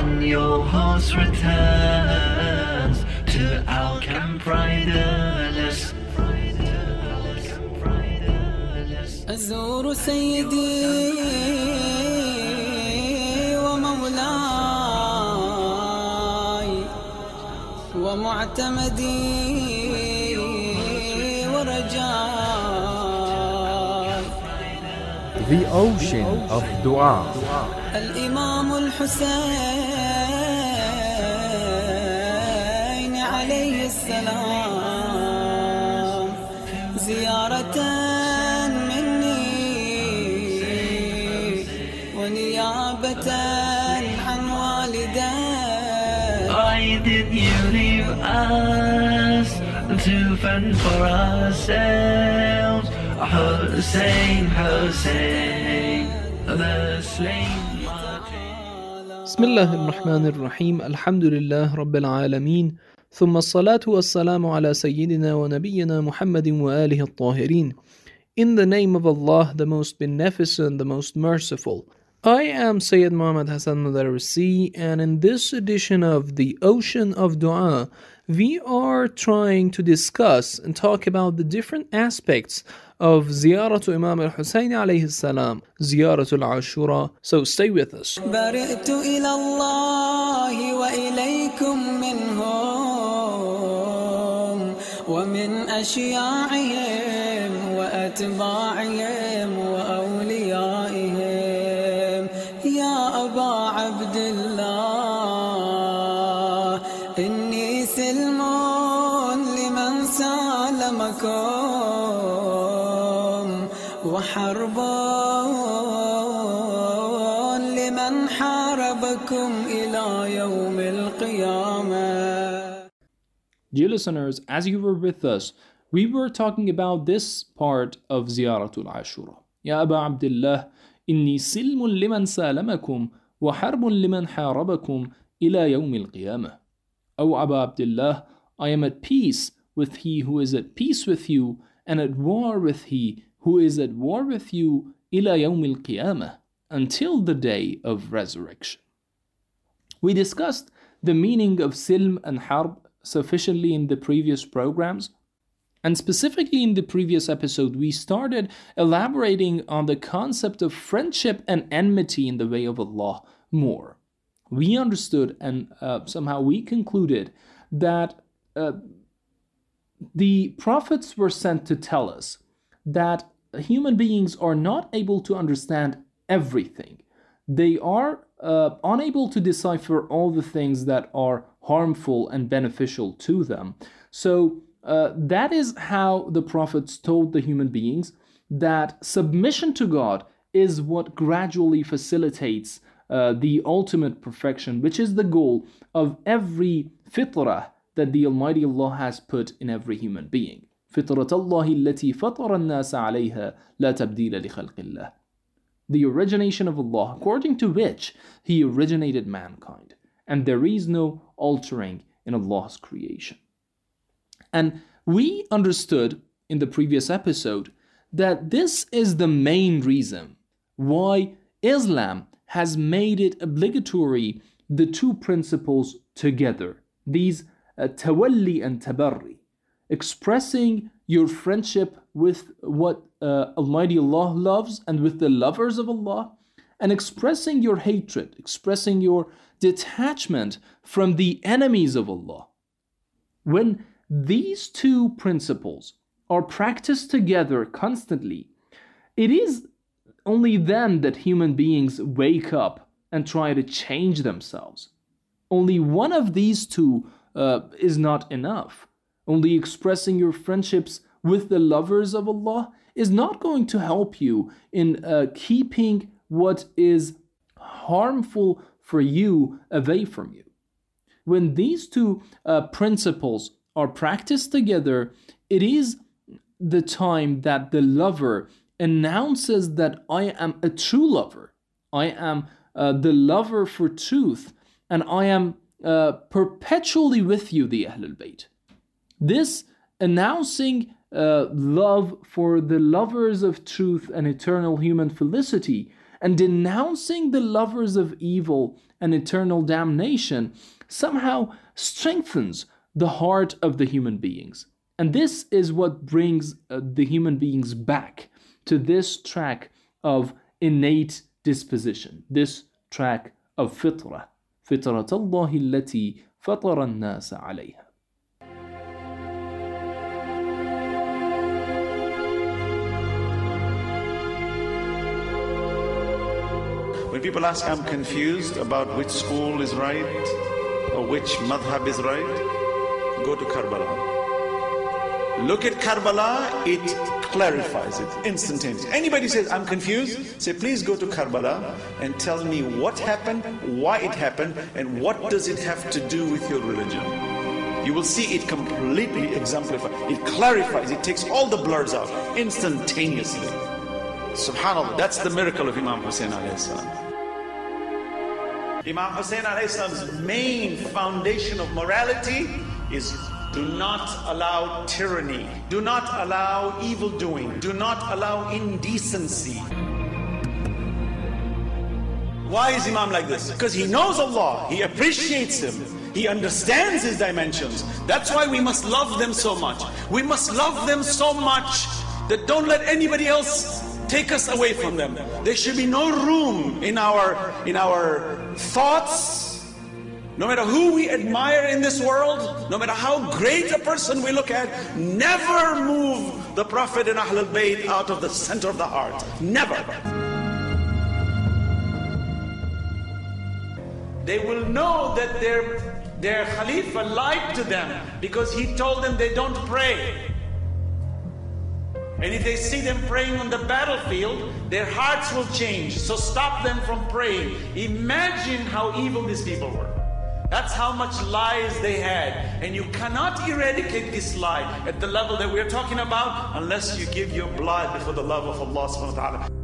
when your host returns to our camp riderless. أزور سيدي ومولاي ومعتمدي ورجاي The ocean of dua. الإمام الحسين عليه السلام زيارة ونيابة عن والدي. Why did you leave us to fend for ourselves? Hussein, Hussein, the slain martyr. بسم الله الرحمن الرحيم. الحمد لله رب العالمين، ثم الصلاة والسلام على سيدنا ونبينا محمد وآله الطاهرين. In the name of Allah, the most beneficent, the most merciful. I am Sayyid Muhammad Hassan Madarisi, and in this edition of the Ocean of Dua, we are trying to discuss and talk about the different aspects of Ziyaratu Imam al-Husayn alayhi salam, Ziyaratul Ashura. So stay with us. برئت إلى الله وإليكم منهم ومن أشياعهم وأتباعهم وأوليائهم يا أبا عبد الله إني سلم لمن سالمكم وحرب لمن حاربكم إلى يوم القيامة. Dear listeners, as you were with us, we were talking about this part of Ziyaratul Ashura. Ya Aba Abdullah, inni silmun liman salamakum wa harbun liman harabakum ila yawm al-qiyamah. O Aba Abdullah, I am at peace with he who is at peace with you, and at war with he who is at war with you ila yawm al-qiyamah, until the day of resurrection. We discussed the meaning of silm and harb sufficiently in the previous programs, and specifically in the previous episode we started elaborating on the concept of friendship and enmity in the way of Allah more. We understood and somehow we concluded that the prophets were sent to tell us that human beings are not able to understand everything. They are unable to decipher all the things that are harmful and beneficial to them. So that is how the prophets told the human beings that submission to God is what gradually facilitates the ultimate perfection, which is the goal of every fitrah that the Almighty Allah has put in every human being. فطرة الله التي فطر الناس عليها لا تبديل لخلق الله. The origination of Allah, according to which He originated mankind, and there is no altering in Allah's creation. And we understood in the previous episode that this is the main reason why Islam has made it obligatory the two principles together, these tawalli and tabarri, expressing your friendship with what Almighty Allah loves and with the lovers of Allah, and expressing your hatred, expressing your detachment from the enemies of Allah. When these two principles are practiced together constantly, it is only then that human beings wake up and try to change themselves. Only one of these two is not enough. Only expressing your friendships with the lovers of Allah is not going to help you in keeping what is harmful for you away from you. When these two principles are practiced together, it is the time that the lover announces that I am a true lover. I am the lover for truth, and I am perpetually with you, the Ahlul Bayt. This announcing love for the lovers of truth and eternal human felicity, and denouncing the lovers of evil and eternal damnation somehow strengthens the heart of the human beings. And this is what brings the human beings back to this track of innate disposition, this track of fitrah, فطرة الله التي فطر الناس عليها. When people ask, I'm confused about which school is right or which madhab is right, go to Karbala. Look at Karbala, it clarifies it instantaneously. Anybody says, I'm confused, say, please go to Karbala and tell me what happened, why it happened, and what does it have to do with your religion. You will see it completely exemplified. It clarifies, it takes all the blurs out instantaneously. Subhanallah, that's the miracle of Imam Hussein alayhi salam. Imam Hussein alayhi salam's main foundation of morality is do not allow tyranny, do not allow evildoing, do not allow indecency. Why is Imam like this? Because he knows Allah, he appreciates Him, he understands His dimensions. That's why we must love them so much. We must love them so much that don't let anybody else take us away from them. There should be no room in our thoughts. No matter who we admire in this world, no matter how great a person we look at, never move the Prophet and Ahlul Bayt out of the center of the heart. Never. They will know that their Khalifa lied to them because he told them they don't pray. And if they see them praying on the battlefield, their hearts will change. So stop them from praying. Imagine how evil these people were. That's how much lies they had. And you cannot eradicate this lie at the level that we're talking about unless you give your blood for the love of Allah subhanahu wa ta'ala.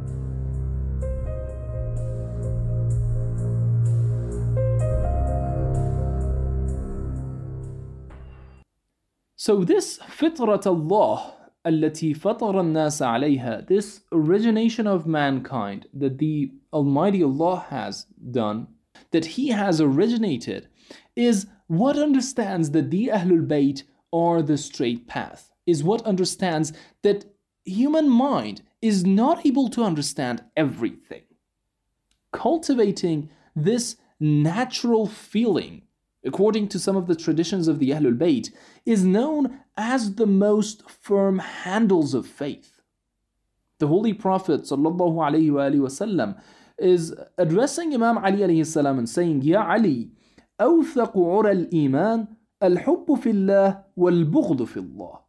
So this fitrat Allah التي فطر الناس عليها, this origination of mankind that the Almighty Allah has done, that He has originated, is what understands that the Ahlul Bayt are the straight path, is what understands that human mind is not able to understand everything. Cultivating this natural feeling, according to some of the traditions of the Ahlul Bayt, is known as the most firm handles of faith. The Holy Prophet ﷺ is addressing Imam Ali alayhi salam and saying, Ya Ali, أوثق عرى الإيمان الحب في الله والبغض في الله.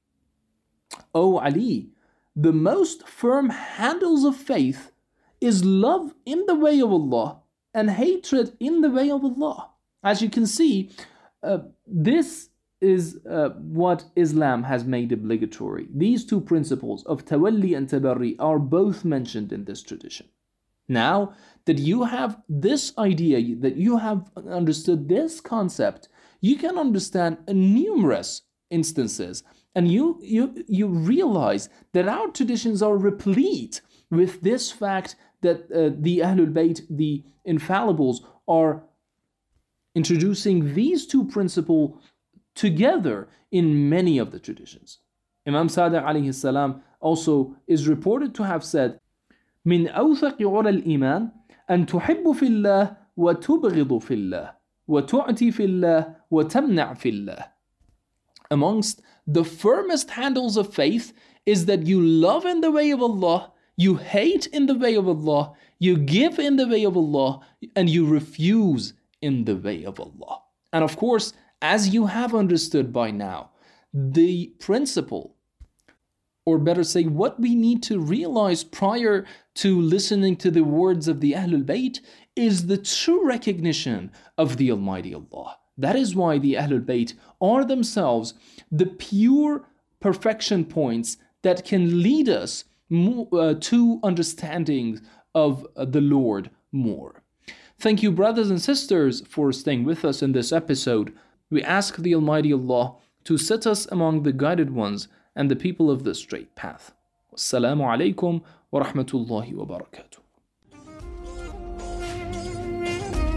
O Ali, the most firm handles of faith is love in the way of Allah and hatred in the way of Allah. As you can see, this is what Islam has made obligatory. These two principles of tawalli and tabarri are both mentioned in this tradition. Now that you have this idea, that you have understood this concept, you can understand numerous instances, and you realize that our traditions are replete with this fact that the Ahlul Bayt, the infallibles, are introducing these two principles together in many of the traditions. Imam Sadiq alayhi salam also is reported to have said, من أوثق عرى الإيمان أن تحب في الله وتبغض في الله وتعطي في الله وتمنع في الله. Amongst the firmest handles of faith is that you love in the way of Allah, you hate in the way of Allah, you give in the way of Allah, and you refuse in the way of Allah. And of course, as you have understood by now, the principle, or better say, what we need to realize prior to listening to the words of the Ahlul Bayt, is the true recognition of the Almighty Allah. That is why the Ahlul Bayt are themselves the pure perfection points that can lead us to understanding of the Lord more. Thank you, brothers and sisters, for staying with us in this episode. We ask the Almighty Allah to set us among the guided ones and the people of the straight path. Wassalamu alaikum wa rahmatullahi wa barakatuh.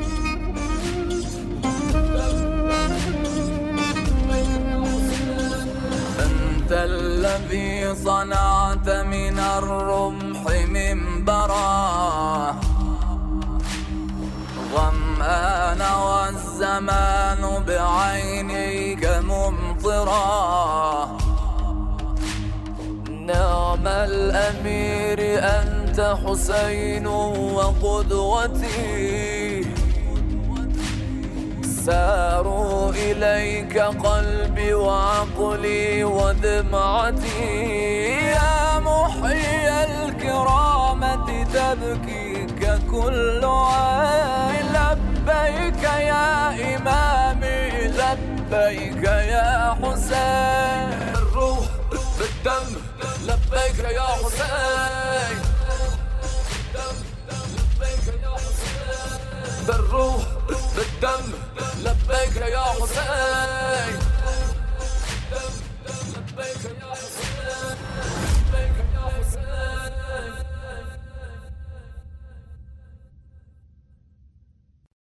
الذي صنعت من الرمح منبرا ظمآن والزمان بعينيك ممطرا نعم الأمير أنت حسين وقدوتي ساروا إليك قلبي وعقلي ودمعتي يا محيي الكرامة تبكيك كل عين لبيك يا إمامي لبيك يا حسين بالروح بالدم لبيك يا حسين لبيك يا حسين بالروح بالدم لبيك يا حسين